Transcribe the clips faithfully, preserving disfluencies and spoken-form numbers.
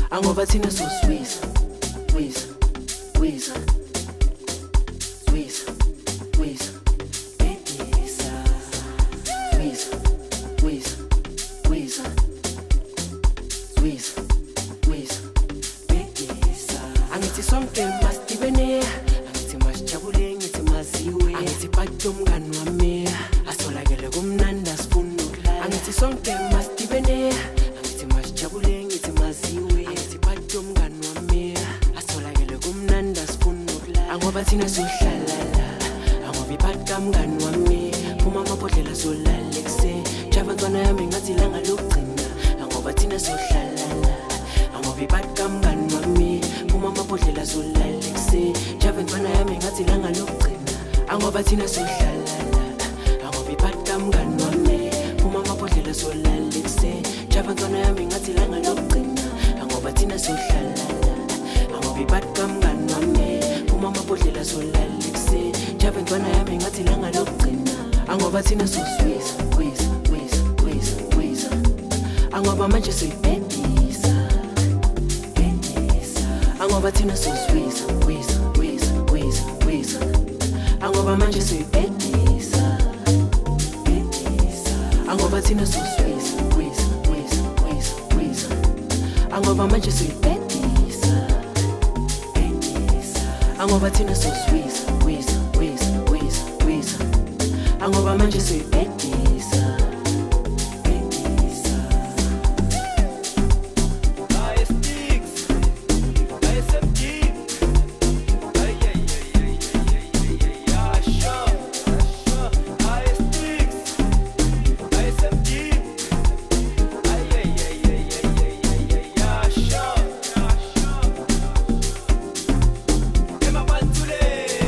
Angoba thina so Swiss, Swiss, Swiss, Swiss, Swiss, Bedisa, Swiss, Swiss, Swiss, Swiss, Swiss, Bedisa. Angithi sonke masibene, angithi masijabule, ngithi maziwe, angithi phatho mngani wami, asolakele kumnandi asifuna ukulala. Angithi sonke masibene, angithi masijabule, ngithi maziwe, angithi phatho mngani wami, asolakele kumnandi asifuna ukulala. Angoba thina sohlalala, angoba iphatha mngani wami, phuma amabhodlela solala ekuse, jabantwana yami ngathi ilanga lokugcina. Angoba thina sohlalala, angoba iphatha mngani wami, phuma amabhodlela solala ekuse, jabantwana yami ngathi ilanga lokugcina. Angoba thina sohlalala, angoba iphatha mngani wami, phuma amabhodlela solala ekuse, jabantwana yami ngathi ilanga lokugcina. Angoba thina sohlalala, angoba iphatha mngani wami, phuma amabhodlela solala ekuse, jabantwana yami ngathi ilanga lokugcina. Angoba thina so Swiss, Swiss, Swiss, Swiss, Swiss. Angoba manje soyibhedisa, bhedisa. Angoba thina so Swiss, Swiss, Swiss, Swiss, Swiss. Angoba manje soyibhedisa, bhedisa. Angoba thina so Swiss, Swiss, Swiss, Swiss, Swiss. Angoba manje soyibhedisa, bhedisa. Angoba thina so Swiss, Swiss, Swiss, Swiss, Swiss. Angoba manje soyibhedisa, bhedisa. I sticks, I S M G. Ay ay ay ay ay ay ay sure, sure. I sticks, I S M G. Ay ay ay ay ay ay ay sure, sure. Emma Bantule.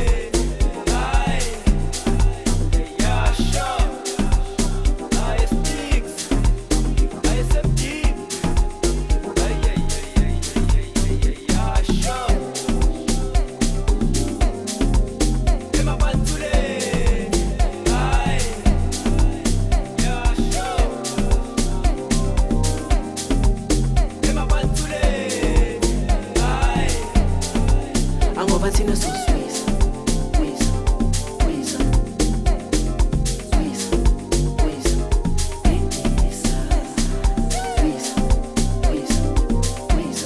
Angoba thina so Swiss, Swiss, Swiss, Swiss, Swiss, bhedisa, Swiss, Swiss, Swiss,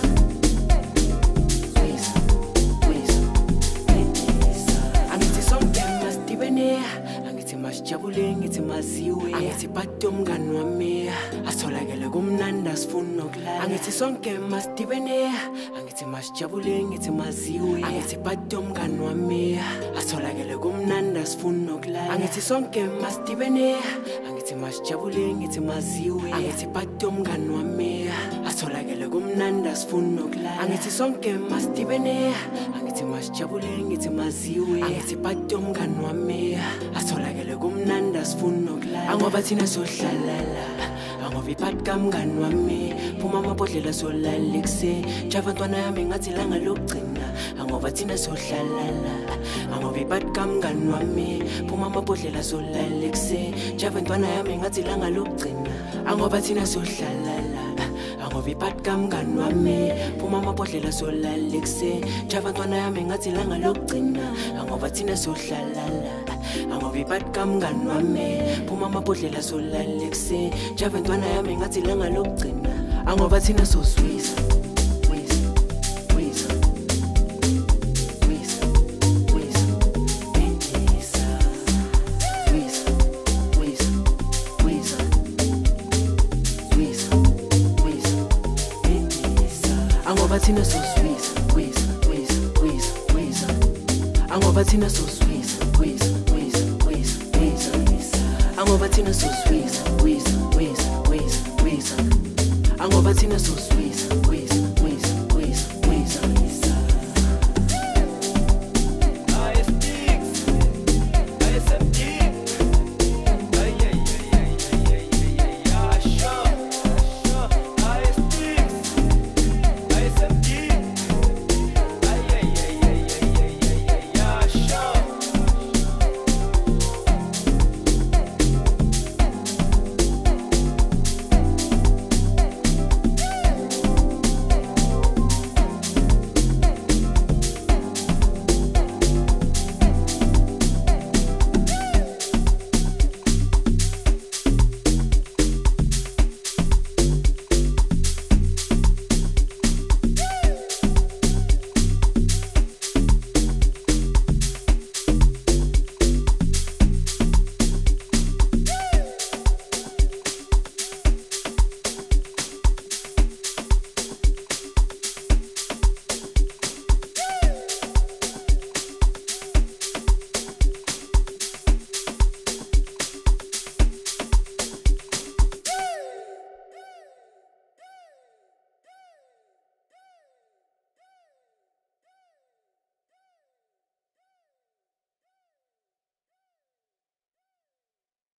Swiss, Swiss, bhedisa. Angithi sonke masidibene, angithi masijabule, ngithi maziwe, angithi phatho mngani wami, asolakele kumnandi asifuna ukulala. Angithi sonke masidibene, angithi masijabule, ngithi maziwe, angithi phatho mngani wami, asolakele kumnandi asifuna ukulala. Angithi sonke masidibene, angithi masijabule, ngithi maziwe, angithi phatho mngani wami, asolakele kumnandi asifuna ukulala. Angithi sonke masidibene, angithi masijabule, ngithi maziwe, angithi phatho mngani wami, asolakele kumnandi asifuna ukulala. Angoba thina sohlalala, angoba iphatha mngani wami, phuma amabhodlela solala ekuse, jabantwana yami ngathi ilanga lokugcina. Angoba thina sohlalala, angoba iphatha mngani wami, phuma amabhodlela solala ekuse, jabantwana yami ngathi ilanga lokugcina. Angoba thina sohlalala, angoba iphatha mngani wami, phuma amabhodlela solala ekuse, jabantwana yami ngathi ilanga lokugcina. Angoba thina sohlalala, angoba iphatha mngani wami, phuma amabhodlela solala ekuse, jabantwana yami ngathi ilanga lokugcina. Angoba thina so Swiss, Swiss, Swiss, Swiss, Swiss, bhedisa, Swiss, Swiss, Swiss, Swiss, Swiss, bhedisa. Angoba thina so Swiss, Swiss, Swiss, Swiss, Swiss. Angoba thina so Swiss, Swiss, Swiss, Swiss, Swiss. Angoba thina so Swiss, Swiss, Swiss, Swiss, Swiss. Angoba thina so Swiss.